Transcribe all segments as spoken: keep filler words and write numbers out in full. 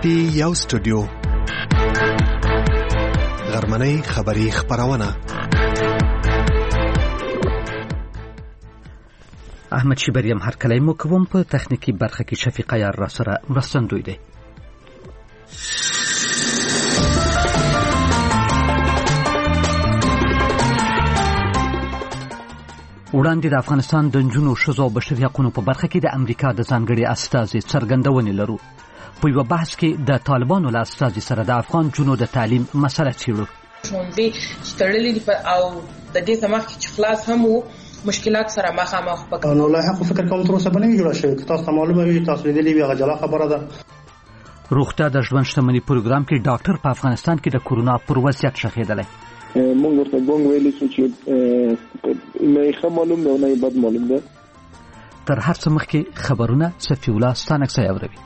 پټي یو سټوډیو غرمنۍ خبري خبرونه احمد شیبریم هر کله مو کوم په تخنیکی برخه کې شفیق یار را سره مرستندوی دی. وړاندې د افغانستان د نجونو ښځو او بشري حقوقو په برخه کې د امریکا د ځانګړي استازي څرګندونې لرو. په یو بحث کې د طالبانو له استازي سره د افغان نجونو د تعلیم مسله څیړو. ښوونځي چې تړلي دي او د دې څخه مخکې چې خلاص هم وو مشکلات سره مخامخ پکې نو لا حق فکر کوم تر اوسه باندې جوړ شوی. تاسو معلومه وي تاسو دې وی غجلا خبره ده. روغتیا د ژوند شتمنۍ پروګرام کې ډاکټر په افغانستان کې د کورونا پر وضعیت شخېدلی. مونږ ورته ګونګ ویلې چې نه ښه معلوم دی او نه بد معلوم دی. تر هر څه مخکې خبرونه صفي الله ستانکسه اوري.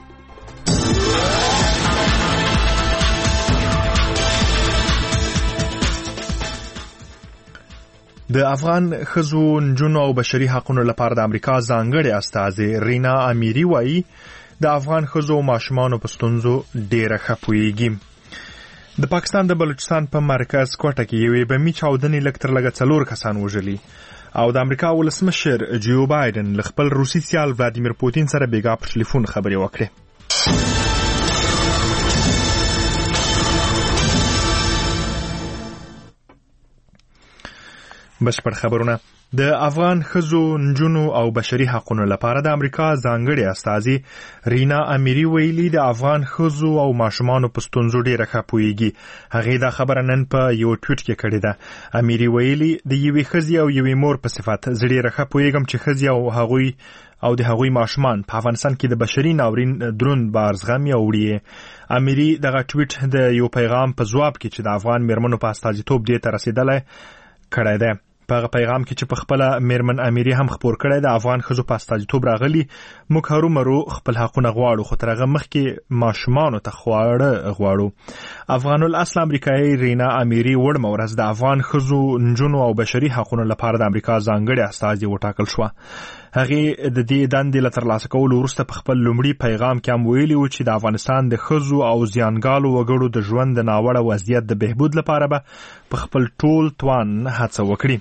د افغان ښځو نجونو او بشري حقوقو لپاره د امریکا ځانګړي استازي رینا امیری وایي د افغان ښځو او ماشومانو په ستونزو ډېره ښه پوهیږي. د پاکستان د بلوچستان په مرکز کوټه کې یوې بمي چاودنې لږ تر لږه څلور کسان وژلي او د امریکا ولسمشر جو بایدن له خپل روسي سیال ولادیمیر پوتین سره بیګا په ټلیفون خبرې وکړې. بشپړ خبرونه. د افغان ښځو نجونو او بشري حقوقو لپاره د امریکا ځانګړي استازي رینا امیری ویلي د افغان ښځو او ماشومانو په ستونزو ډېره ښه پوهیږي. هغې دا خبره نن په یو ټویټ کې کړې ده. امیری ویلي د یوې ښځې او یوې مور په صفت زه ډېره ښه پوهیږم چې ښځې او هغوی او د هغوی ماشومان په افغانستان کې د بشري ناورین دروند بار زغمي او وړي. امیری دغه ټویټ د یو پیغام په ځواب کې چې د افغان میرمنو په استازیتوب دې ته رسېدلی کړی دی. په هغه پیغام کې چې په خپله میرمن امیری هم خپور کړی د افغان ښځو په استازیتوب راغلي موږ هرومرو خپل حقونه غواړو خو تر هغه مخکې ماشومانو ته خواړه غواړو. افغان الاصل امریکایي رینا امیری وړمه ورځ د افغان ښځو نجونو او بشري حقوقو لپاره د امریکا ځانګړي استازي وټاکل شوه. هغې د دې دندې له ترلاسه کولو وروسته په خپل لومړي پیغام کې هم ویلي و چې د افغانستان د ښځو او زیانګالو وګړو د ژوند د ناوړه وضعیت د بهبود لپاره به په خپل ټول توان هڅه وکړي.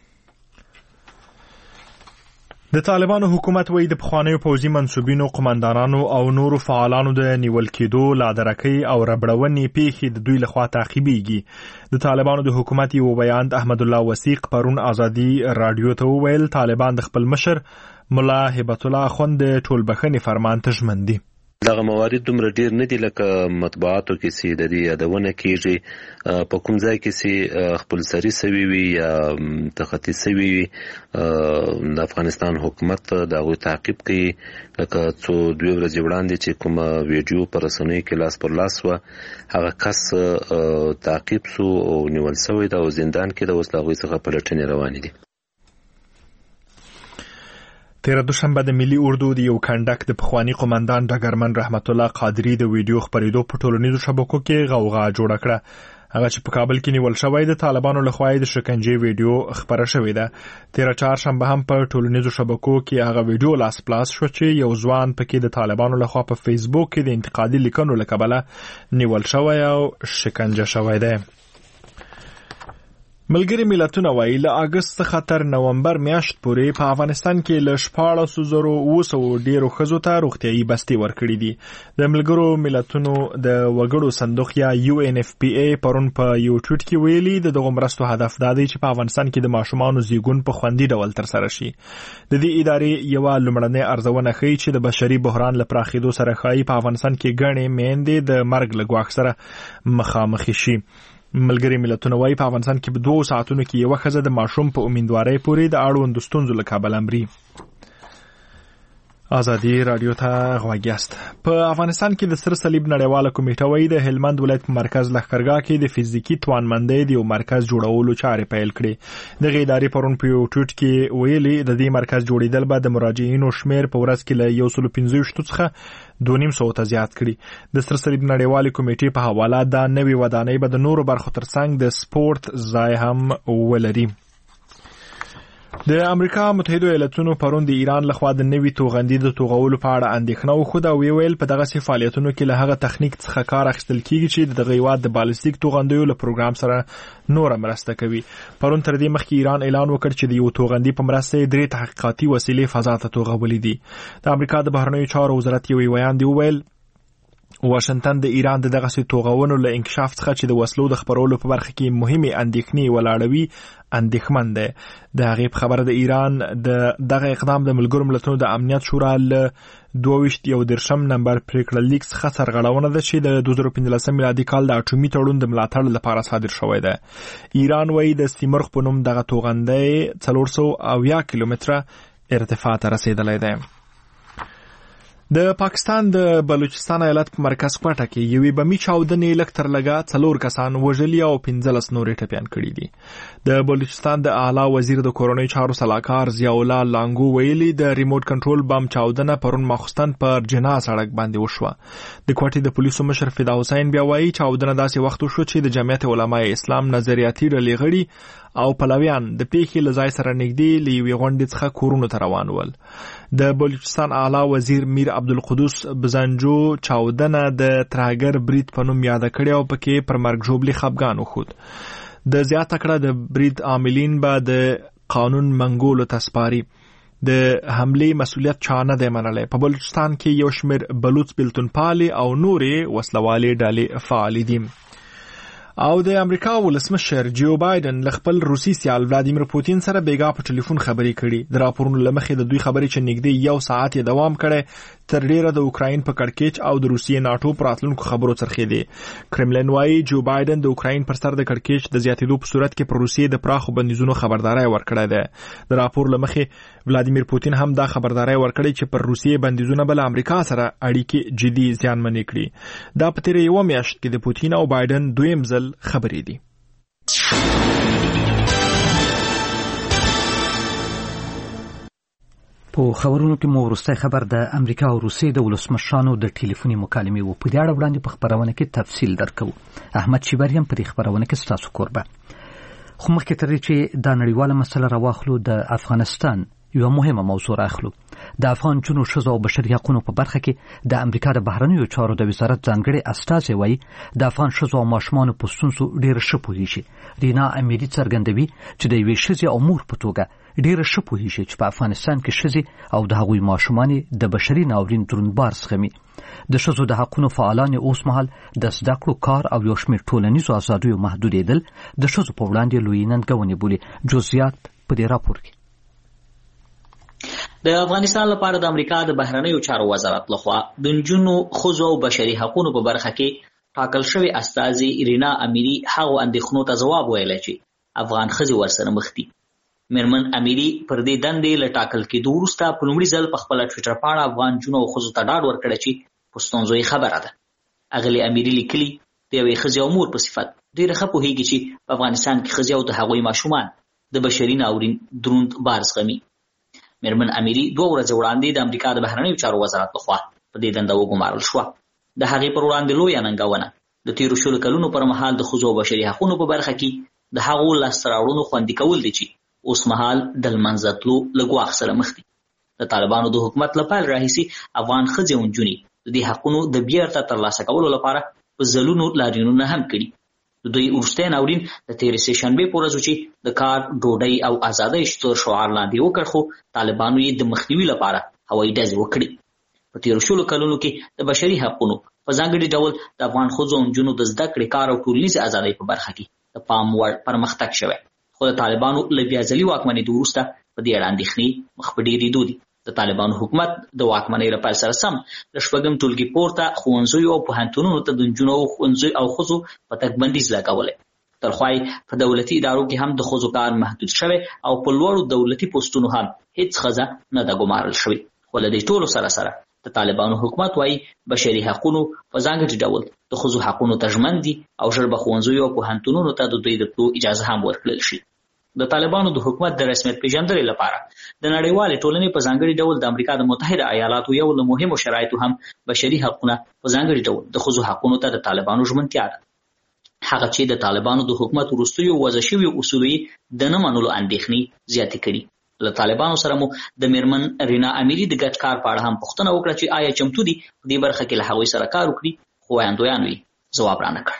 د طالبانو حکومت وایي د پخوانیو پوځي منصوبینو قماندانانو او نورو فعالانو د نیول کېدو لادرکۍ او ربړونې پیښې د دوی لخوا تعقیبېږي. د طالبانو د حکومت یو بیان احمد الله وثیق پرون ازادي رادیو ته وویل طالبان د خپل مشر ملا هبت الله اخوند د ټولبښنې فرمان ته ژمن دي. دغه موارد دومره ډیر نه دي لکه مطبوعاتو کې سي د دې یادونه کیږي په کوم ځای کې سي خپل سری سوي وي یا تخطي سوي وي د افغانستان حکومت دا غو تعقیب کوي. لکه څو دوه ورځې وړاندې چې کوم ویډیو پر رسنیو کې لاس پر لاس و هغه کس تعقیب سو او نیول شوی دا زندان کې د وسلغوي څخه پلټنې روانې دي. تیر دوشنبه د ملي اردو د یو کنډک د پخوانی قومندان ډګرمن رحمت الله قادری د ویډیو خبرېدو په ټولنیزو شبکو کې غوغا جوړه کړه. هغه چې په کابل کې نیول شوی د طالبانو لخوا د شکنجې ویډیو خبره شوې ده. تیر چهارشنبه هم په ټولنیزو شبکو کې هغه ویډیو لاس پلاس شو چې یو ځوان پکې د طالبانو لخوا په فیسبوک کې د انتقادي لیکنو له کبله نیول شوی او شکنجه شوی دی. ملګري ملتونه وایي له اگست څخه تر نومبر میاشت پورې په افغانستان کې له شپاړس زره اوه سوه ډیرو ښځو ته روغتیايي بستې ورکړي دي. د ملګرو ملتونو د وګړو صندوق یا یو ان اف پی ای پرون په یو ټویټ کې ویلي د دغه مرستو هدف دا دی چې په افغانستان کې د ماشومانو زیږون په خوندي ډول ترسره شي. د دې ادارې یوه لومړنۍ ارزونه ښیي چې د بشري بحران له پراخېدو سره ښایي په افغانستان کې ګڼې میندې د مرګ له ګواښ سره مخامخ شي. ملګري ملتونه وایي په افغانستان کې په دوه ساعتونو کې یو ښځه د ماشوم په امیندوارۍ پورې د اړوندو ستونزو له کبله مري. ازادي رادیو ته غوږ یاست. په افغانستان کې د سره صلیب نړیواله کمیټه وایي د هلمند ولایت په مرکز لښکرګاه کې د فزیکي توانمندۍ د یو مرکز جوړولو چارې پیل کړې. دغه ادارې پرون په یو ټویټ کې ویلي د دې مرکز جوړېدل به د مراجعینو شمیر په ورځ کې له یو سل پنځه ویشت څخه دوه نیم سوه ته زیات کړي. د سره صلیب نړیوالې کمیټې په حواله دا نوې ودانۍ به د نورو برخو ترڅنګ د سپورت ځای هم ولري. د امریکا متحده ایالاتونو پرون د ایران لخوا د نوي توغندي د توغولو په اړه اندېښنه وښوده او ویل په دغه سي فعالیتونو کې له هغه تخنیک څخه کار اخیستل کیږي چې د هیواد د بالستیک توغندیو له پروګرام سره نور مرسته کوي. پرون تر دې مخکې ایران اعلان وکړ چې د یو توغندي په مرسته درې تحقیقاتي وسیلې فضا ته توغولې دي. د امریکا د بهرنیو چارو وزارت یو ویان دی ویل واشنگټن د ایران د دغه سي توغونو له انکشاف څخه چې د وسلو د خبرولو په برخه کې مهمه اندېښنې ولاړوي اندېښمن ده. د هغې په خبره د ایران د دغه اقدام د ملګرو ملتونو د امنیت شورا له دوه ویشت یو درشم نمبر پریکړه لیک څخه سرغړونه ده چې د دوه زره پنځلسم میلادي کال د اټومي تړون د ملاتړ لپاره صادر شوی ده. ایران وايي د سیمرغ په نوم دغه توغندی څلور سوه اویا کیلومتره ارتفاع ته رسیدلی دی. د پاکستان د بلوچستان ایالت په مرکز کوټه کې یوې بمي چاودنې لږ تر لږه څلور کسان وژلي او پنځلس نورې ټپیان کړي دي. د بلوچستان د اعلی وزیر د کورنۍ چارو سلاکار ضیاء الله لانګو ویلي د ریموټ کنټرول بم چاودنه پرون ماخوستن پر جنا سړک باندې وشوه. د کوټې د پولیسو مشر فدا حسین بیا وایي چاودنه داسې وخت وشو چې د جمعیت علماء اسلام نظریاتي ډلې غړي او پلویان د پیښې له ځای سره نږدې له یوې غونډې څخه کورونو ته روان ول. د بلوچستان اعلی وزیر میر عبدالقدوس بزنجو چاودنه د ترهګر برید په نوم یاد کړې او پکې پر مرګ ژوبلي خپګان وښود. د زیاته کړه د برید عاملین به د قانون منګولو ته سپاري. د حملې مسؤلیت چا نه دی منلی. په بلوچستان کې یو شمېر بلوچ بېلتونپالې او نورې وسلوالې ډلې فعالې دي. او د امریکا ولسمشر جو بایدن له خپل روسي سیال ولادیمیر پوتین سره بیګا په ټلیفون خبرې کړي. د راپورونو له مخې د دوی خبرې چې نږدې یو ساعت یې دوام کړی تر ډیره د اوکراین په کړکېچ او د روسیې ناټو پر راتلونکو خبرو څرخېدې. کرملین وایي جو بایدن د اوکراین پر سر د کړکېچ د زیاتېدو په صورت کې پر روسیې د پراخو بندیزونو خبرداری ورکړی دی. د راپور له مخې ولادیمیر پوتین هم دا خبرداری ورکړی چې پر روسیې بندیزونه به له امریکا سره اړیکې جدي زیانمنې کړي. دا په تېره یوه میاشت کې د پوتین او بایدن دویم ځل خبرې دي. په خبرونو کې مو وروستی خبر د امریکا او روسیې د ولسمشرانو د ټلیفوني مکالمې و. په دې اړه وړاندې په خبرونه کې تفصیل درکوو. احمد شیبری هم په دې خبرونه کې ستاسو کوربه. خو مخکې تر دې چې دا نړیواله مسله راواخلو د افغانستان یو مهمه موضوع راخلو. د افغان جنو ښځو او بشري حقوقو په برخه کې د امریکا د بهرنیو چارو د وزارت ځانګړي استازی وایي د افغان ښځو او ماشومانو په ستونزو ډېره ښه پوهیږي. رینا امیري څرګندوي چې د یوې ښځې او مور په توګه ډېره ښه پوهیږي چې په افغانستان کې ښځې او د هغوی ماشومان د بشري ناورین دروندبار زغمي. د ښځو د حقونو فعالان اوس مهال د زده کړو، کار او یو شمېر ټولنیزو ازادیو محدودېدل د ښځو په وړاندې لویې ننګونې بولي. جزئیات په دې راپور کې. د افغانستان لپاره د امریکا د بهرنیو چارو وزارت لخوا د نجونو، ښځو او بشري حقوقو په برخه کې ټاکل شوی استازي رینا امیري هغو اندېښنو ته ځواب ویلی چې افغان ښځې ورسره مخ دي. میرمن امیري پر دې دندې له ټاکل کېدو وروسته په لومړي ځل په خپله ټویټر پاڼه افغان نجونو او ښځو ته ډاډ ورکړی چې په ستونزو یې خبره ده. اغلې امیري لیکلي د یوې ښځې او مور په صفت ډېره ښه پوهېږي چې په افغانستان کې ښځې او د هغوی ماشومان د بشري ناورین دروند بار زغمي. میرمن امیري دوه ورځې وړاندې د امریکا د بهرنیو چارو وزارت لخوا په دې دنده وګمارل شوه. د هغې پر وړاندې لویه ننګونه د تېرو شلو کلونو پر مهال د ښځو او بشري حقوقو په برخه کې د هغو لاسته راوړنو خوندي کول دي چې اوس مهال د لمنځه تلو له ګواښ سره مخ دي. د طالبانو د حکومت له پیل راهیسې افغان ښځې او نجونې د دې حقونو د بیرته ترلاسه کولو لپاره په ځلونو لاریونونه هم کړي. د دوی وروستی ناورین د تېرې سې شنبې په ورځ چې د کار، ډوډۍ او ازادۍ شتور شعار لاندې وکړ، خو طالبانو یې د مخنیوي لپاره هوایي ډزې وکړې. په تېرو شلو کلونو کې د بشري حقونو په ځانګړي ډول د افغان ښځو او نجونو د زده کړې، کار او ټولنیزې ازادۍ په برخه کې د پام وړ پرمختګ شوی. خو د طالبانو له بیا ځلي واکمنېدو وروسته په دې اړه اندېښنې مخ په ډېرېدو دي. د طالبانو حکومت د واکمنۍ له پیل سره سم له شپږم ټولګي پورته ښوونځیو او پوهنتونونو ته د نجونو او ښوونځیو او ښځو په تګ بندیز لګولی. ترخوا په دولتي ادارو کې هم د ښځو کار محدود شوی او په لوړو دولتي پوسټونو هم هیڅ ښځه نه ده ګمارل شوې. خو له دې ټولو سره سره د طالبانو حکومت وایي بشري حقونو په ځانګړي ډول د ښځو حقونو ته ژمن دي او ژر به ښوونځیو او پوهنتونونو ته د دوی د تلو اجازه هم ورکړل شي. د طالبانو د حکومت د رسمیت پیژندنې لپاره د نړیوالې ټولنې په ځانګړي ډول د امریکا د متحده ایالاتو یو له مهمو شرایطو هم بشري حقونه په ځانګړي ډول د ښځو حقونو ته د طالبانو ژمنتیا ده. هغه چې د طالبانو د حکومت وروستیو وضع شویو اصولو یې د نه منلو اندېښنې زیاتې کړي. له طالبانو سره مو د میرمن رینا امیری د ګډ کار په اړه هم پوښتنه وکړه چې آیا چمتو دي په دې برخه کې له هغوی سره کار وکړي، خو وړاندویانو یې ځواب رانه کړ.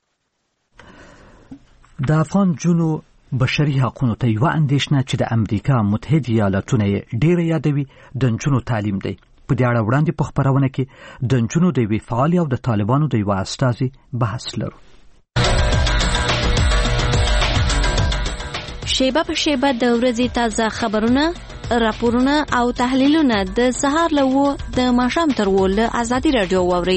د افغان جنو بشري حقوقو ته یوه اندېښنه چې د امریکا متحده ایالاتونه یې ډېره یادوي د نجونو تعلیم دی. په دې اړه وړاندې په خپرونه کې د نجونو د یوې فعالې او د طالبانو د یوه استازي بحث لرو. شیبه په شیبه د ورځې تازه خبرونه، راپورونه او تحلیلونه د سهار له اوه د ماښام تر اوه له ازادي راډیو واورئ.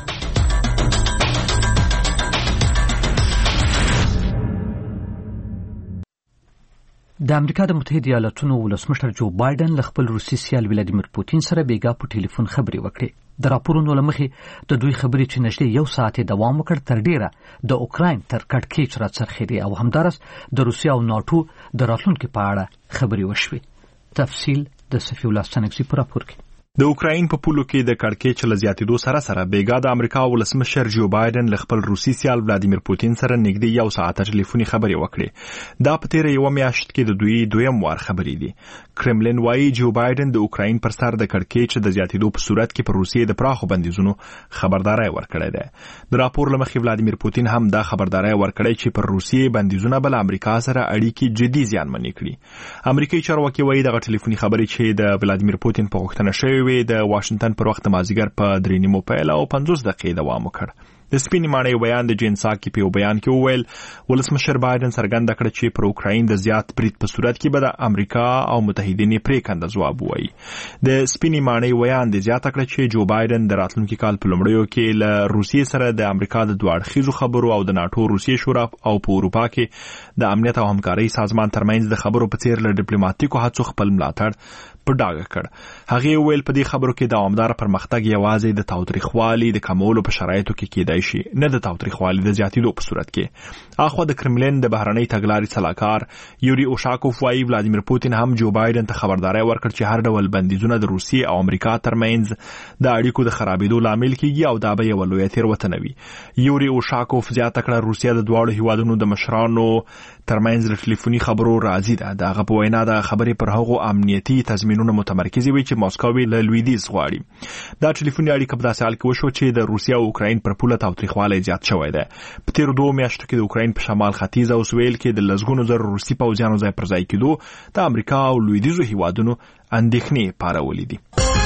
د امریکا د متحده ایالاتونو ولسمشر جو بایدن له خپل روسي سیال ولادیمیر پوتین سره بیګا په ټلیفون خبرې وکړې. د راپورونو له مخې د دوی خبرې چې نږدې یو ساعت دوام وکړ تر ډیره د اوکراین تر کړکېچ راڅرخېدې او همدارس د روسیا او ناټو د راتلونکي په اړه خبرې وشوې. تفصیل د صفی الله سنگزي په راپور کې. د اوکراین په پولو کې د کړکېچ له زیاتېدو سره سره بیګا د امریکا ولسمشر جو بایدن له خپل روسي سیال ولادیمیر پوتین سره نږدې یو ساعت ټلیفوني خبرې وکړې. دا په تیره یوه میاشت کې د دوی دویم وار خبرې دي. کرملین وایي جو بایدن د اوکراین پر سر د کړکېچ د زیاتېدو په صورت کې پر روسیې د پراخو بندیزونو خبرداري ورکړې ده. د راپور له مخې ولادیمیر پوتین هم دا خبرداري ورکړې چې پر روسیې بندیزونه بل امریکا سره اړیکې جدي زیانمنې کړي. امریکایي چارواکي وایي دغه ټلیفوني خبرې چې د ولادیمیر پوتین په غوښتنه شوې د واشنگټن پر وخت مازیګر په درې نیمو پیل او پنځوس دقیقې دوام وکړ. د سپینې ماڼۍ بیان د جین ساکي په بیان کې وویل ولسمشر بایدن څرګنده کړه چې پر اوکراین د زیات برید په صورت کې به د امریکا او متحدین پریکنده ځواب وایي. د سپینې ماڼۍ بیان د زیاته کړه چې جو بایدن د راتلونکي کال په لومړیو کې له روسیې سره د امریکا د دوه اړخیزو خبرو او د ناټو روسیې شورا او په اروپا کې د امنیت او همکارۍ سازمان ترمنځ د خبرو په څیر له ډیپلوماټیکو هڅو خپل ملاتړ په ډاګه کړ. هغه ویل په دې خبرو کې دوامدار پرمختګ یوازې د تاوتریخوالي د کمولو په شرایطو کې کېدای شي، نه د تاوتریخوالي د زیاتېدو په صورت کې. اخوا د کرملین د بهرنۍ تګلارې سلاکار یوري اوشاکوف وایي ولادیمیر پوتین هم جو بایدن ته خبرداري ورکړ چې هر ډول بندیزونه د روسیې او امریکا ترمنځ د اړیکو د خرابېدو لامل کیږي او دا به یو لویه تېروتنه وي. یوري اوشاکوف زیاته کړه روسیه د دواړو هیوادونو د مشرانو ترمنځ د ټلیفوني خبرو راضي ده. دغه په وینا د خبرې پر هغو امنیتي تضمینونو متمرکز وي چې ماسکو له لویدیځ غواړي. دا ټلیفوني اړیکه په داسې حال کې وشو چې د روسیا او اوکراین پر پوله تاوتریخوالی زیات شوی دی. په تیرو دوه میاشتو کې د اوکراین په شمال ختیځ او سویل کې د لسګونو زره روسي پوځیانو ځای پر ځای کېدو د امریکا او لویدیځو هیوادونو اندېښنې پارولې دي.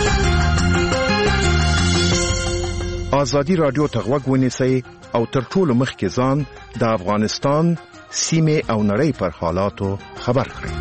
ازادي رادیو ته غوږ ونیسئ او تر ټولو مخکې ځان د افغانستان سیمه او نړۍ پر حالاتو خبر کړئ.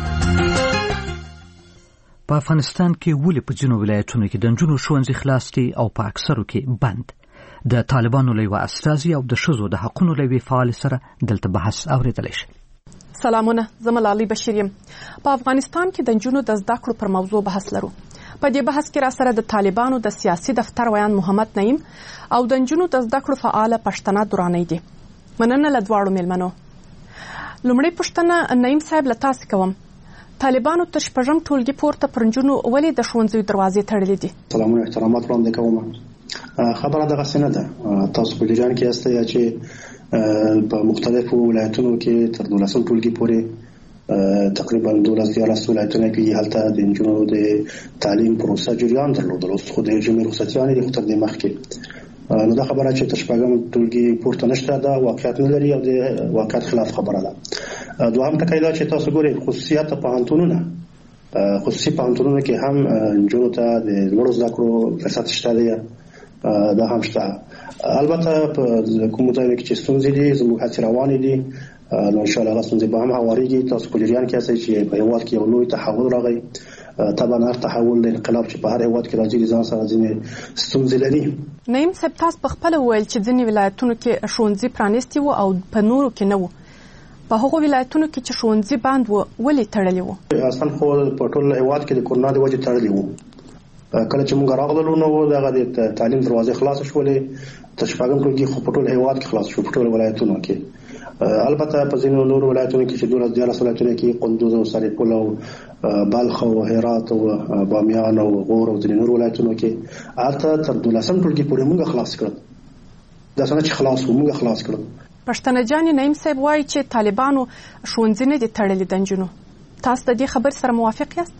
په افغانستان کې ولې په ځینو ولایتونو کې د نجونو ښوونځي خلاص دي او په اکثرو کې بند؟ د طالبانو له یوه استازي او د ښځو د حقونو له یوې فعالې سره دلته بحث اورېدلی شي. سلامونه، زه ملالۍ بشیر یم. په افغانستان کې د نجونو د زده کړو پر موضوع بحث لرو. په دې بحث کې را سره د طالبانو د سیاسي دفتر ویان محمد نعیم او د نجونو د زده کړو فعاله پښتنه درانۍ دي. مننه له دواړو میلمنو. لومړی پوښتنه نعیم صاحب له تاسې کوم. طالبانو تر شپږم ټولګي پورته پر نجونو ولې د ښوونځیو دروازې تړلې دي؟ سلامونه، احترامات وړاندې کوم. خبره دغسې نه ده. تاسو په جریان کې یاستئ چې په مختلفو ولایتونو کې تر دولسم ټولګي پورې تقریبا دولس دیارلس ولایتونه کې هلته د نجونو د تعلیم پروسه جریان درلودل. اوس خو د ژمي رخصتیانې دي، خو تر دې مخکې نو دا خبره چې تر شپږم ټولګي پورته نشته دا واقعیت نه لري او د واقعیت خلاف خبره ده. دوهم ټکی دا چې تاسو ګورئ خصوصیات پوهنتونونه خصوصي پوهنتونونو کې هم نجونو ته د لوړو زده کړو فرصت شته دی، دا هم شته. البته په کومو ځایونو کې چې ستونزې دي زموږ هڅې روانې دي، نو انشاءالله هغه ستونزې به هم هوارېږي. تاسو په جریان کې یاستئ چې په هېواد کې یو لوی تحول راغی. طبعا هر تحول د انقلاب چې په هر هېواد کې راځي ځان سره ځینې ستونزې لري. نعیم صاحب، تاسو په خپله وویل چې ځینې ولایتونو کې ښوونځي پرانیستي وو او په نورو کې نه وو. په هغو ولایتونو کې چې ښوونځي بند وو ولې تړلي وو؟ اصلا خو په ټول هېواد کې د کورونا د وجې تړلي وو. کله چې موږ راغلو نو دغه د تعلیم دروازې خلاصې شولې. تر شپږم ټولګي خو په ټول هېواد کې خلاص شو، په ټول ولایتونو کې. البته په ځینو نورو ولایتونو کې چې دولس دیارلس ولایتونو کې قندوز او سرپل او بلخ او هرات او بامیان او غور او ځینې نورو ولایتونو کې هلته تر دولسم ټولګي پورې موږ خلاص کړل. دا څنګه چې خلاص وو موږ خلاص کړل. پښتنه جان نعیم صاحب وایي چې طالبانو ښوونځي نه دي تړلي د نجونو. تاسو د دې خبر سره موافق یاست؟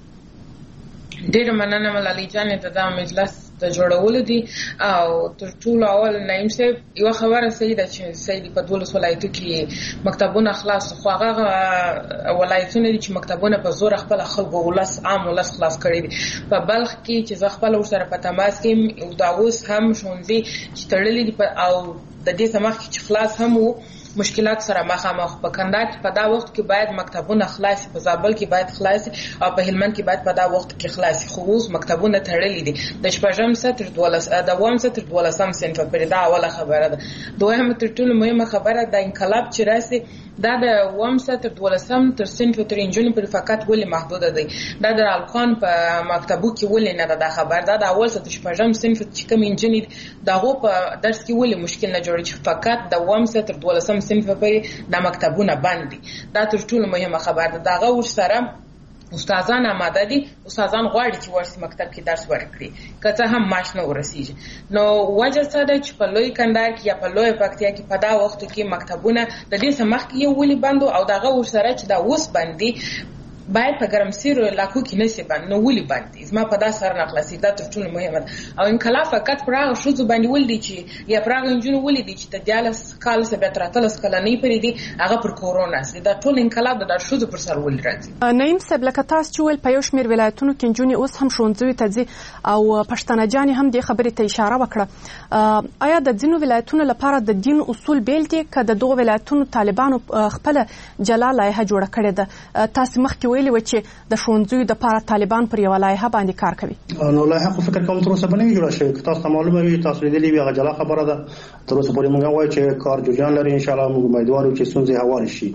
ډېر مننه ملالۍ جانې ته دا مجلس د جوړولو دي او تر ټولو اول نعیم صاحب یو خبره صحیح ده چې صحیح په دولس ولایتو کې مکتبونه خلاص خو هغه ولایتونه دي چې مکتبونه په زور خپل خلکو ولس عام ولس خلاص کړي دي. په بلخ کې چې زه خپل ورسره په تماس کې او دا اوس هم ښوونځي چې تړلي دي او د دې سمخ چې خلاص هم وو مشکلات سره مخامخ. په کندهار کې په دا وخت کې باید مکتبونه خلاص، په زابل کې باید خلاص او په هلمند کې باید په دا وخت کې خلاص. خو اوس مکتبونه تړلي دي د شپږم ستر دولس د اووم ستر دولسم صنف پورې. دا اوله خبره ده. دویمه تر ټولو مهمه خبره د انقلاب چې راسي دا د اووم ستر دولسم تر صنف تر انجونې پورې فقط ولې محدوده دی. دا د الکان په مکتبو کې ولې نه ده دا خبر. دا د اول ستر شپږم صنف چې کوم انجونې دغه په درس کې ولې مشکل نه جوړي چې فقط د اووم ستر دولسم صنف پورې د مکتبونه بند دي. دا تر ټولو مهمه خبره ده. دغه ورسره استادان آماده دي، استادان غواړي چې ورسې مکتب کې درس ورکړي که څه هم معاش نه ورسیږي. نو وجه څه ده چې په لوی کندهار کې یا په لوی پکتیا کې په دا وخت کې مکتبونه د دې څخه مخکې یو ولې بندو او دغه ورسره چې دا اوس بندي باید په ګرمسیرو علاقو کې نشي بند. نو ولې بند زما په دا سر نه خلاصي. دا تر ټولو مهمه ده. او انقلاب فقط پر هغه ښځو باندې ولدي چې یا پر هغه نجونو ولدي چې د دیالس کال څخه تر اتلس کلنۍ پورې دي هغه پر کورونا سي. دا ټول انقلاب د ښځو پر سر ول راځي. نعیم صاحب لکه تاسو چې ول په یو شمېر ولایتونو کې نجونې اوس هم ښوونځیو ته ځي او پښتنه جانې هم دې خبرې ته اشاره وکړه. آیا د ځینو ولایتونو لپاره د دین اصول بیل دي که د دغو ولایتونو طالبانو خپل جلا لایحه جوړه کړې ده؟ تاسو مخکې ویلي و چې د ښوونځیو د پاره طالبان پر یو لایحه باندې کار کوي. نو لایحه خو فکر کوم تر اوسه باندې جوړه شوې. تاسو ته معلومه وي، تاسو لیدلې وي، هغه جلا خبره ده. تر اوسه پورې موږ وایو چې کار جوړجان لري. ان شاء الله موږ امیدوار یو چې ستونزې هوارې شي.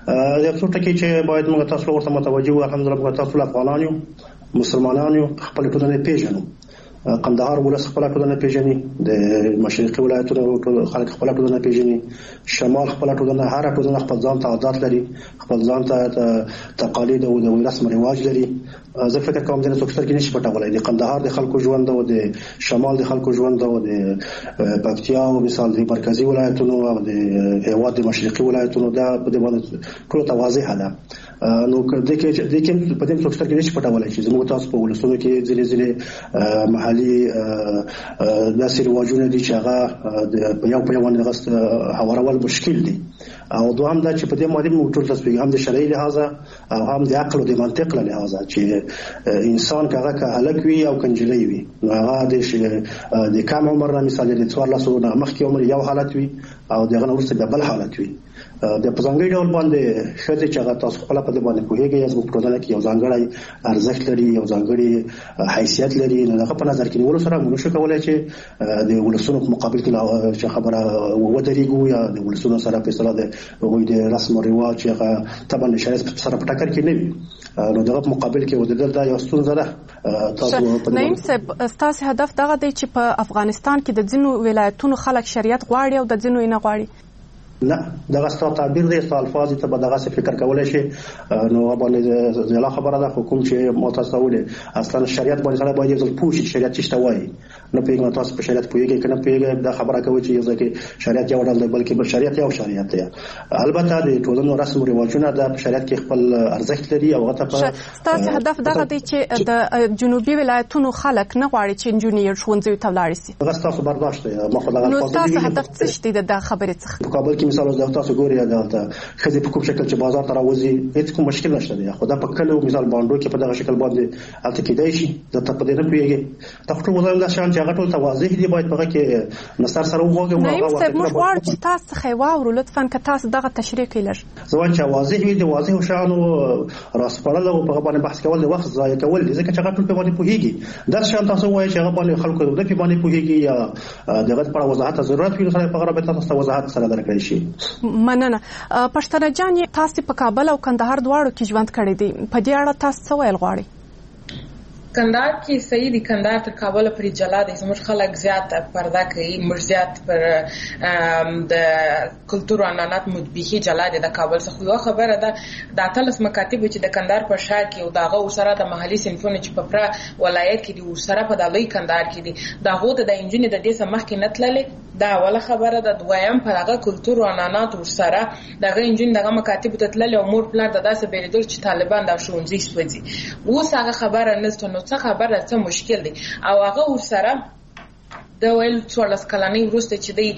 یو څه ټکي چې باید موږ تاسو ورته متوجه وو. الحمدلله موږ تاسو افغانان یو، مسلمانان یو، خپل ټولنه پیژنو. قندهار ولس خپل ټولنه پیژني، د مشرقي ولایتونو خلک خپل ټولنه پیژني، شمال خپل ټولنه، هر ټولنه خپل ځان ته عادت لري، خپل ځان ته تقالید او د رسم رواج لري. زه فکر کوم چې څوک سترګې نشي پټولای. د قندهار د خلکو ژوند او د شمال د خلکو ژوند او د پکتیا او مثال د مرکزی ولایتونو او د هیواد د مشرقي ولایتونو دا په دې باندې ټول واضحه ده. نو د کې د کې په دې څوک سترګې نشي پټولای چې زموږ تاسو په ولسونو کې ځلې ځلې محلي داسې رواجونه دي چې هغه د یو په یو باندې غست هوارول مشکل دي. او دوام دا چې په دې باندې موږ ټول تاسو هم د شرعي لحاظ او هم د عقل او د منطق له لحاظ چې انسان کاغه که هلک وي او کنجلې وي نو هغه د د کم عمر نه مثال د څوار لاسو نه مخکې عمر یو حالت وي او دغه وروسته د بل حالت وي. د پزنګي ډول باندې خځه چې هغه تاسو خپل په دې باندې کوهیږي چې په ټولنه کې یو ځانګړی ارزښت لري، یو ځانګړی حیثیت لري. نو هغه په نظر کې نیول سره موږ شو کولای چې د ولسونو په مقابل کې چې خبره ودرېږو یا د ولسونو سره په اصطلاح د هغوی د رسم او رواج هغه طبعا شریعت سره په ټکر کې نه وي. نو دغه مقابل کې ودرېدل دا یو ستونزه ده. تاسو نعیم صاحب ستاسو هدف دغه دی چې په افغانستان کې د ځینو ولایتونو خلک شریعت غواړي او د ځینو یې نه غواړي؟ نه، دغه ستاسو تعبیر دی، ستاسو الفاظ ته به دغه څه فکر کولای شي. نو باندې زلا خبره ده حکومت چې متصوله اصلا شریعت باندې سره باید ځل پوښي شریعت څه وایي. نو پیغام تاسو په شریعت پوهیږئ کنه پیغام دا خبره کوي چې یو ځکه شریعت یو ډول دی بلکې بل شریعت یو شریعت دی. البته د ټولنو رسم او رواجونه د شریعت کې خپل ارزښت لري او غته په ستاسو هدف دغه دی چې د جنوبي ولایتونو خلک نه غواړي چې انجونیر ښوونځي ته ولاړ شي. دغه ستاسو برداشت دی. ما خو دغه نو تاسو هدف څه دی د خبرې څخه؟ په کابل کې مثال د تاسو ګوري دا خزي په کوم شکل چې بازار ته راوځي هیڅ کوم مشکل نشته دی. خو دا په کلو مثال باندې کې په دغه شکل باندې الته کېدای شي د ته په دې نه پیږي. تاسو ټول وزن د شان چې هغه ټول توازی دی باید په کې نستر سره وګورئ. نعیم صاحب موږ غواړو چې تاسو خیواورو لطفا که تاسو دغه تشریح کړئ. زه چې واضح وي د واضح شانو راسپړل او په باندې بحث کول د وخت ضایع کول دي ځکه چې هغه ټول په باندې پوهیږي. دا شان تاسو وایي چې هغه باندې خلکو د په باندې پوهیږي یا دغه پر وضاحت ضرورت وي خلک په غره تاسو وضاحت سره درکړي شي. مننه. پښتنه جان تاسو په کابل او کندهار دواړو کې ژوند کړی دی، په دې اړه تاسو څه ویل غواړئ؟ کندهار کې صحیح دي کندهار تر کابل پورې جلا دي زموږ خلک زیات پرده کوي موږ زیات پر د کلتور او عنعنات مدبیخي جلا دي د کابل څخه یو خبره ده د اتلس مکاتب چې د کندهار په شهر کې او دغه سره د محلي صنفونه چې په پرا ولایت کې دي سره په د لوی کندهار کې دي دغه د انجینر د دې سمخ کې نتللې دا اوله خبره ده دویم په هغه کلتور او عنعنات سره دغه انجینر دغه مکاتب ته تللې او مور پلان د داسې بیرېدل چې طالبان د شونځي سوځي اوس هغه خبره نشته نو څه خبره څه مشکل دی او هغه ورسره د ویل څوارلس کلنۍ وروسته چې دی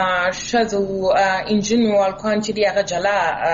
شذو انجینر الکوان چې دی هغه جلا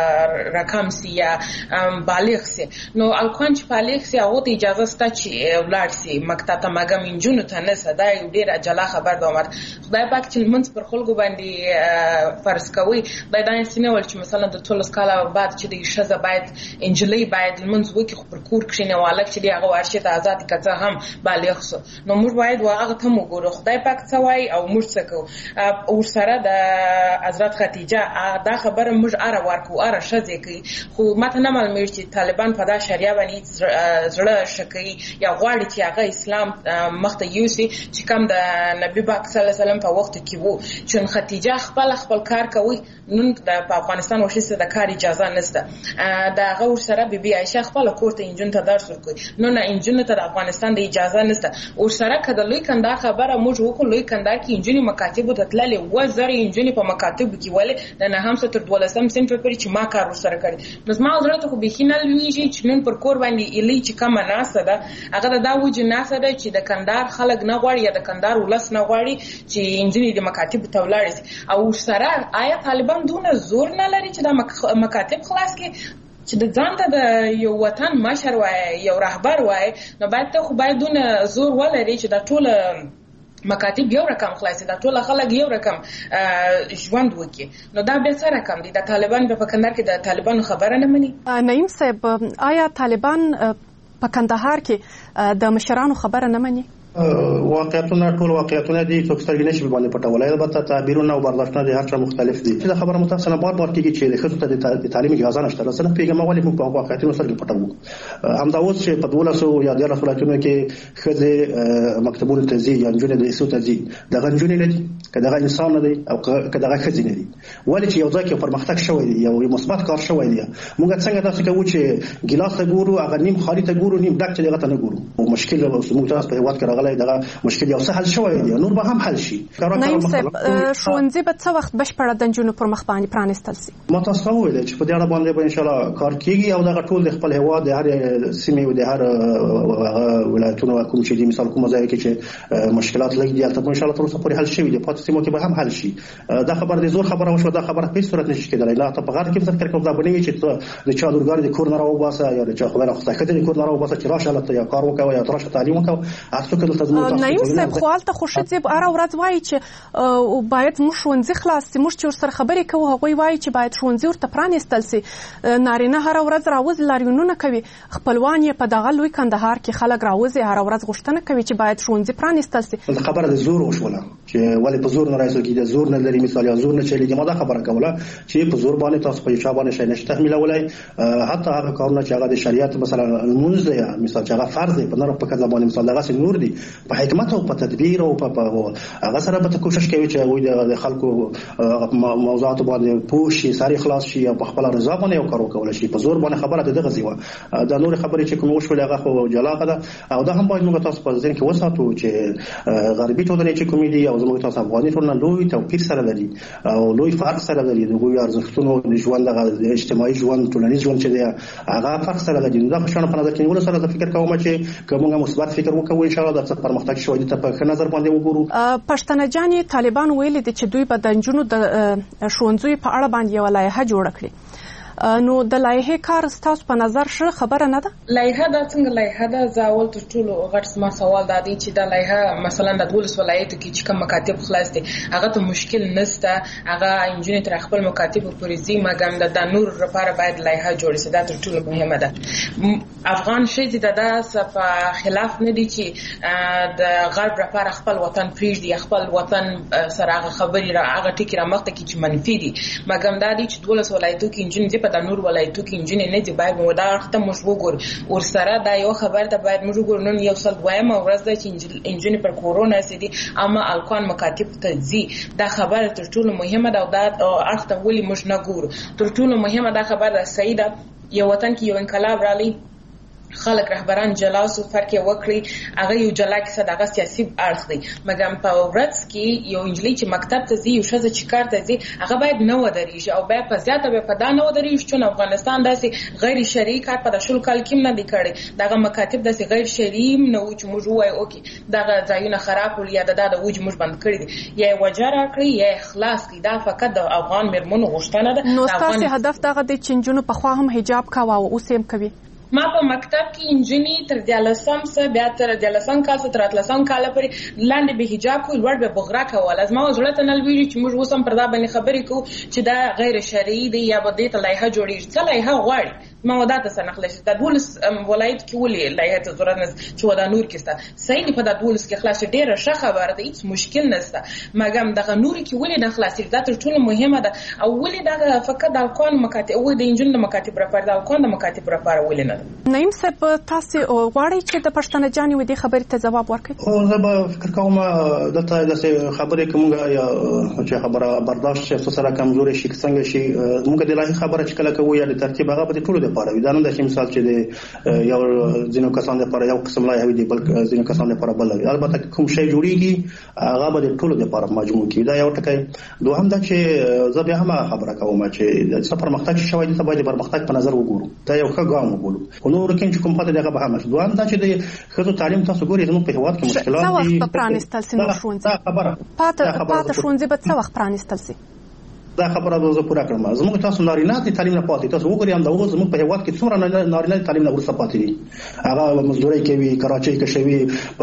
رقم سي یا بالغ سي نو الکوان چې بالغ سي هغه ته اجازه سته چې ولر سي مکتب ته مګم انجینر ته نه صدا یو ډیر جلا خبر به عمر خدای پاک چې منځ پر خلکو باندې فرض کوي دا د سینه ول چې مثلا د څوارلس کاله بعد چې دی شذ باید انجلی باید منځ وکي خو پر کور کښینه والک چې دی هغه ورشه ته آزاد کته هم بالغ سو نو موږ باید واغه ته موږ خدای پاک سوای او موږ څکو او سره د حضرت خدیجه دا خبره موږ اره ورکو اره شذ کوي خو ماته نه معلومه چې طالبان په دا شریعه باندې زړه شکی یا غواړي چې هغه اسلام مخته یوسي چې کوم د نبی پاک صلی الله علیه وسلم په وخت کې وو چې خدیجه خپل خپل کار کوي نن د افغانستان وشي د کار اجازه نشته دا غور سره بیبي عائشه خپل کوټه انجن ته درس ورکوي نو نه انجن ته د افغانستان د اجازه نشته او سره کله لوی کنده خبره موږ وکړو لوی کندهار کې انجینی مکاتب ته تللې و زری انجینی په مکاتب کې ولې د نه هم ستر دولسم صنف پورې چې ما کار وسره کړی نو ما زړه ته خو بخینه لویږي چې نن پر کور باندې الی چې کوم ناسه ده هغه دا وجه ناسه ده چې د کندهار خلک نه غواړي یا د کندهار ولس نه غواړي چې انجینی د مکاتب ته ولاړ او سره آیا طالبان دونه زور نه لري چې د مکاتب خلاص کې چې د ځان ته د یو وطن مشر وای یو رهبر وای نو باید ته خو باید دونه زور ولري چې د ټول مکاتب یو رقم خلاصي دا ټول خلک یو رقم ژوند وکي نو دا به څه رقم دي د طالبان په کندهار کې د طالبان خبره نه مني نعیم صاحب آیا طالبان په کندهار کې د مشرانو خبره نه مني واقعیتونه ټول واقعیتونه دي څوک سترګې نشي باندې پټولای البته تعبیرونه او برداشتونه د هر چا مختلف دي دا خبره متأسفانه بار بار کېږي چې د خصوص ته د تعلیم اجازه نشته رسنه پیغام ولې موږ په واقعیتونو سره پټو همدا اوس چې په دولسو یا د رسولاتونو کې خځه مکتبونو ته ځي یا جنونه د ایسو ته ځي د غنجونې نه دي کله انسان نه دي او کله خځه نه دي ولې چې یو ځکه پرمختګ شوی دی یو مثبت کار شوی دی موږ څنګه تاسو کوو چې ګلاس ته ګورو هغه نیم خالي ته ګورو نیم ډک ته دغه ته نه ګورو او مشکل او موږ تاسو په هیواد کې دغه مشکل یو څه حل شوی دی نور به هم حل شي نعیم صاحب ښوونځي به څه وخت بشپړه د نجونو پر مخ باندې پرانستل شي ما تاسو ته ویل چې په دې اړه باندې به ان شاء الله کار کیږي او دغه ټول د خپل هیواد د هر سیمې او د هر ولایتونو کوم چې د مثال کوم ځای کې چې مشکلات لګي دي تاسو ان شاء الله تر اوسه پورې حل شوی دی په تاسو کې به هم حل شي دا خبر د زور خبره وشو دا خبره په صورت نشي کېدلی لا ته په غار کې ذکر کوم دا بنوي چې د چا لورګار د کور نه راو باسه یا د چا خبره خو ځکه د کور نه راو باسه چې راشه لته یا کار وکاو یا ترشه تعلیم وکاو تاسو کې د تاسو نعیم صاحب خو حالت خوشځي اره ورځ وایي چې باید موږ ښوونځي خلاص سي موږ چې سره خبرې کوو هغوی وایي چې باید ښوونځي ورته پرانستل سي نارینه هر ورځ راوځي لاریونونه کوي خپلوان یې په دغه لوی کندهار کې خلک راوځي هر ورځ غوښتنه کوي چې باید ښوونځي پرانستل سي خبره د زور وشوله چې ولې په زور نه راځي کې د زور نه لري مثال یا زور نه چلیږي ما دا خبره کوله چې په زور باندې تاسو په چا باندې شي نشته تحمیلولای حتی هغه کارونه چې هغه د شریعت مثلا المنز یا مثال چې هغه فرض دی په نور په کله باندې مثال دغه نور دی په حکمت او په تدبیر او په هغه سره به کوشش کوي چې هغه د خلکو موضوعات باندې پوښي ساري خلاص شي او په خپل رضا باندې یو کار وکول شي په زور باندې خبره دغه زیوه دا نور خبرې چې کوم وشول هغه خو جلاغه ده او دا هم باید موږ تاسو په ځین کې وساتو چې غربي ټولنې چې کوم دي او زموږ تاسو افغاني ټولنه لوی توپیر سره لري او لوی فرق سره لري د ګویا ارزښتونو د ژوند د اجتماعي ژوند ټولنیز ژوند چې دی هغه فرق سره لري دا په شان په نظر کې نیول سره د فکر کوم چې کومه مثبت فکر وکوي ان شاء الله د پرمختګ شوی ته په نظر باندې وګورو پښتنه جانې طالبان ویلي دي چې دوی به د نجونو د ښوونځیو په اړه باندې یو لایحه جوړه کړي نو د لایحه کار ستاسو په نظر شه خبره نه ده لایحه دا څنګه لایحه دا زاول تر ټولو غټ ما سوال دا دی چې دا لایحه مثلا د دولس ولایتو کې چې کوم مکاتب خلاص دي هغه ته مشکل نشته هغه انجینر تر خپل مکاتب پورې زی مګم د نور لپاره باید لایحه جوړ شي دا تر ټولو مهمه ده افغان شي د داسه په خلاف نه دي چې د غرب لپاره خپل وطن پریږدي خپل وطن سره هغه خبري را هغه ټکی را مخته کې چې منفي دي مګم دا دي چې دولس ولایتو کې انجینر په د نور ولایتو کې انجینر نه دی باید مو دا اړخ موږ وګورو ور سره دا یو خبر ته باید موږ وګورو نن یو څل وایم ورځ د چې انجینر پر کورونا سدي اما الکوان مکاتب ته ځي دا خبره تر ټولو مهمه ده او دا اړخ ته ولې موږ نه ګورو تر ټولو مهمه دا خبره ده سیده یو وطن کې یو انقلاب رالی خلک رهبران جلاس او فرق وکړي هغه یو جلا کیسه دغه سیاسي اړخ دی مګم په ورځ کې یو انجلی چې مکتب ته ځي یو شزه چې کار ته ځي هغه باید نه ودرېږي او بیا په زیاته به په دا نه ودرېږي چې افغانستان داسې غیر شرعي کار په شل کال کې نه دی کړی دغه مکاتب داسې غیر شرعي نه و چې موږ وایو اوکې دغه ځایونه خراب ول یا د د وج موږ بند کړی دي یا وجره کړی یا اخلاص کړي دا فقط د افغان مرمنو غوښتنه ده نو تاسو هدف دغه د چنجونو په خوا هم حجاب کاوه او اوس هم کوي ما په مکتب کې انجینی تر دیالسم سه بیا تر دیالسم کال څخه تر اتلسم کال پورې لاندې به حجاب کوي لوړ به بغرا کول از ما زړه ته نل ویری چې موږ وسم پر دا باندې خبرې کوو چې دا غیر شرعي دی یا به د لایحه جوړیږي څه لایحه غواړي موادات سنخلص د دولس ولایت کې ولې لایحه ته ضرورت نشته چې ودا نور کې ستا صحیح په د دولس کې خلاص ډیره ښه خبره ده هیڅ مشکل نشته مګم دغه نور کې ولې نه خلاصي دا تر ټولو مهمه ده او ولې دا فقط د الکوان مکاتب او د انجن د مکاتب لپاره د الکوان د مکاتب لپاره ولې نه نعیم صاحب تاسو غواړئ چې د پښتنه جاني ودی خبرې ته جواب ورکړئ او زه به فکر کوم دته د خبرې کومه یا چې خبره برداشت شي سره کمزوري شي څنګه شي موږ د لای خبره چې کله کوو یا د ترتیب هغه په ټولو لپاره دا نه د مثال چې د یو ځینو کسان لپاره یو قسم لای هوي دی بل ځینو کسان لپاره بل البته کوم شی جوړیږي هغه به د ټولو لپاره مجموع کی دا یو ټکی دوهم دا چې زه به هم خبره کوم چې د سفر مختلف شوی د باید پرمختګ په نظر وګورو دا یو ښه ګام وګورو نو ورکه چې کوم پته دغه به هم شي دوام دا چې د خزو تعلیم تاسو ګورئ زموږ په هواد کې مشکلات دي څه وخت پرانستل سي نو ښوونځي خبره پاته پاته ښوونځي به څه وخت پرانستل سي دا خبره د زه پوره کړم زموږ تاسو نارینه د تعلیم نه پاتې تاسو وګورئ هم دا اوس زموږ په هواد کې څومره نارینه د تعلیم نه ورسره پاتې دي هغه مزدوري کوي کراچۍ کې شوی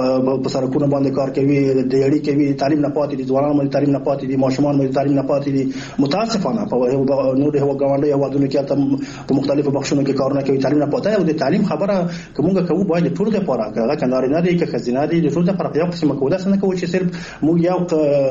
په سرکونو باندې کار کوي د یړي کوي تعلیم نه پاتې دي ځوانان باندې تعلیم نه پاتې دي ماشومان باندې تعلیم نه پاتې دي متاسفانه په نور هوا غونډه هوادونو کې په مختلفو بخښونو کې کارونه کوي تعلیم نه پاتې او د تعلیم خبره کومه کوو باید ټول د پاره هغه کنارینه دي کې خزینه دي د ټول د پاره یو قسم کوو دا څنګه کوي چې صرف مو یو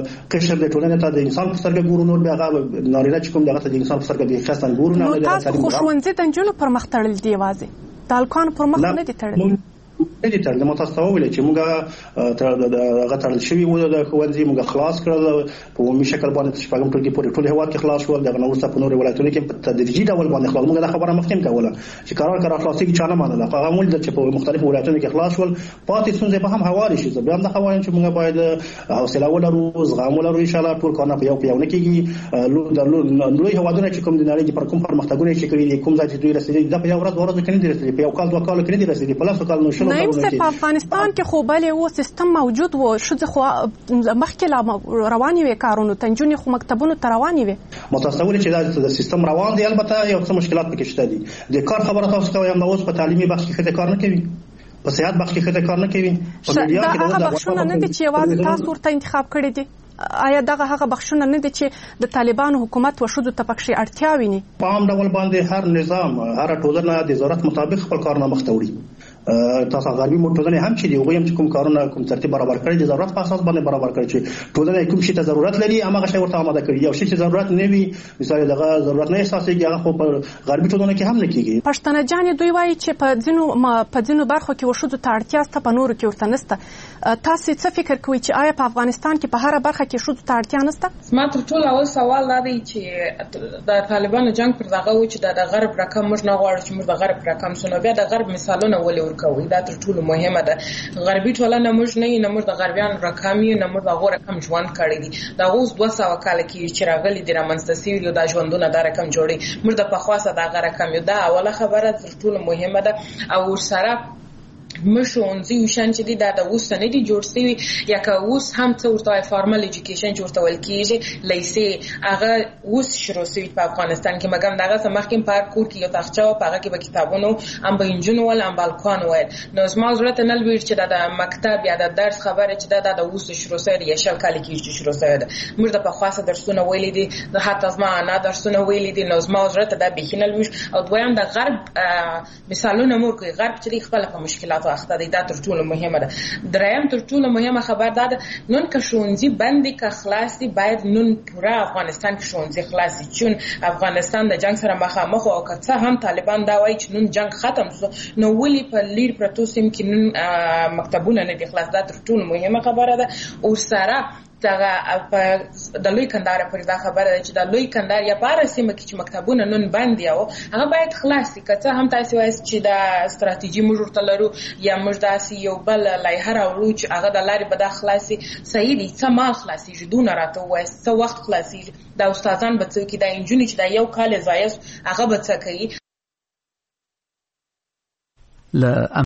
قشر د ټولنې ته د انسان په سترګه ګورو نور به هغه نارینه چې کوم دغه د انسان په سترګه به خاصه ګورو نه د تعلیم خو ښوونځي د نجونو پر مخ تړل دی وازه د الکوان پر مخ نه دي تړل نه دي تړل متاسفه ویل چې موږ تر دغه تړل شوی و د ښوونځي موږ خلاص کړل په عمومي شکل باندې شپږم ټولګي پورې ټول هوا کې خلاص شول دغه نو ورسته په نور ولایتونو کې په تدریجي ډول باندې خلاص موږ دا خبره مخکې کوله چې قرار قرار خلاصي کې چانه مانله هغه مول د چې په مختلفو ولایتونو کې خلاص شول پاتې څنګه به هم حواله شي بیا هم دا خبره چې موږ باید حوصله ولرو زغم ولرو ان شاء الله ټول کارونه په یو په یو نه کېږي لو لوی هوادونه چې کوم د نړۍ پر کوم پرمختګونه چې کړی کوم ځای چې دوی رسېدلي دا په یو ورځ ورځ کې نه دي رسېدلي په یو کال دوه کال کې نه دي رسېدلي په لاسو کال نو شلو افغانستان کې خو بل یو سیستم موجود و شذ خو مخکې لا رواني وي کارونه تنجونی خو مکتبونو ته رواني وي متصور چې دا سیستم روان دی البته یو څه مشکلات پکې شته دي د کار خبره تاسو کوي هم اوس په تعلیمي بخش کې خته کار نه کوي په صحت بخش کې خته کار نه کوي په میډیا کې دا بخشونه نه دي چې یوازې تاسو ورته انتخاب کړی دي آیا دغه هغه بخشونه نه دي چې د طالبانو حکومت وشودو ته پکې اړتیا ویني په عام ډول باندې هر نظام هر ټولنه د ضرورت مطابق خپل کارونه مخ ته وړي تاسو غربي موټرونه هم چې دی وګورم چې کوم کارونه کوم ترتیب برابر کړی د ضرورت په اساس باندې برابر کړی چې ټولنه کوم شي ته ضرورت لري هغه شی ورته آماده کړی یو شی چې ضرورت نه وي مثال دغه ضرورت نه احساسېږي هغه خو په غربي ټولنه کې هم نه کیږي پښتنه جان دوی وایي چې په ځینو په ځینو برخو کې وشودو ته اړتیا ست په نورو کې ورته نسته تاسو څه فکر کوئ چې آیا په افغانستان کې په هر برخه کې شودو ته اړتیا نسته ما تر ټولو اول سوال دا دی چې د طالبانو جنگ پر دغه و چې د غرب رقم موږ نه غواړو چې موږ د غرب رقم سونه بیا د غرب مثالونه ولې ورکوي دا تر ټولو مهمه ده غربي ټولنه موږ نه نه موږ د غربیان رقم یې نه موږ د غوړ رقم ژوند کړی دي دا اوس دوه سوه کال کې چې راغلي د رامنځته سوي د ژوندونه د رقم جوړي موږ د پخواسه د غره رقم یو دا اوله خبره تر ټولو مهمه ده او سره مشونځي وشان چې دا د اوس نه دي جوړ شوی یا که اوس هم څه ورته فارمل ایجوکیشن جوړته ول کیږي لیسې هغه اوس شروع شوی په افغانستان کې مګم دغه سمخکې په کور کې یو تاخچه او هغه کې به کتابونو ام به انجن ول ام بالکون ول نو زما ضرورت نه لوي چې د مکتب یا د درس خبره چې دا د اوس شروع شوی یا شل کال کې چې شروع شوی ده موږ د پخواسه درسونه ویلې دي د حتی زما نه درسونه ویلې دي نو زما ضرورت د بهینه لوي او دویم د غرب مثالونه مور کوي غرب چې خپل په مشکلات مخاطراتو اخته دي. دا تر ټولو مهمه ده. دریم تر ټولو مهمه خبر ده نن که ښوونځي بندي که خلاصي باید نن پوره افغانستان کې ښوونځي خلاصي، چون افغانستان د جنگ سره مخامخ او که څه هم طالبان دا وایي چې نن جنگ ختم شو، نو ولې په لیر پرتو سیمو کې نن مکتبونه نه دي خلاص؟ دا تر ټولو مهمه خبره ده. او سره دغه د لوی کندهار پر دا خبره ده چې د لوی کندهار یا بار سیمه کې چې مکتبونه نن بند یو هغه باید خلاص شي. که څه هم تاسو وایي چې د ستراتیژي موږ ورته لرو یا موږ داسې یو بل لایحه راوړو چې هغه د لارې به دا خلاصي، صحیح دي. څه مال خلاصېږي دونه راته ووایي، څه وخت خلاصېږي، دا استادان به څه کوي، دا نجونې چې دا یو کال ضایع هغه به څه کوي.